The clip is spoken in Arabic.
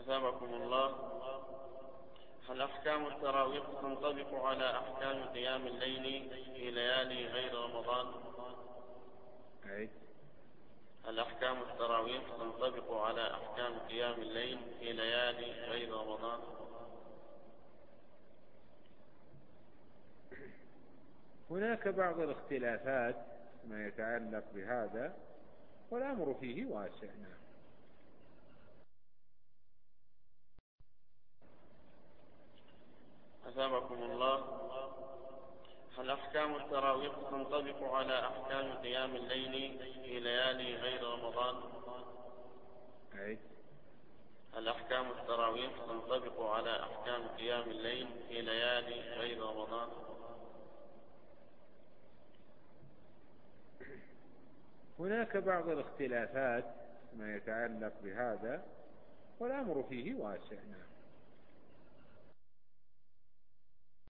أثابكم الله. هل أحكام التراويح تنطبق على أحكام قيام الليل في ليالي غير رمضان؟ هل أحكام التراويح تنطبق على أحكام قيام الليل في ليالي غير رمضان؟ هناك بعض الاختلافات ما يتعلق بهذا، والأمر فيه واسع. أثابكم الله. هل أحكام التراويح تنطبق على أحكام قيام الليل في ليالي غير رمضان؟ هل أحكام التراويح تنطبق على أحكام قيام الليل في ليالي غير رمضان؟ هناك بعض الاختلافات ما يتعلق بهذا، والأمر فيه واسع.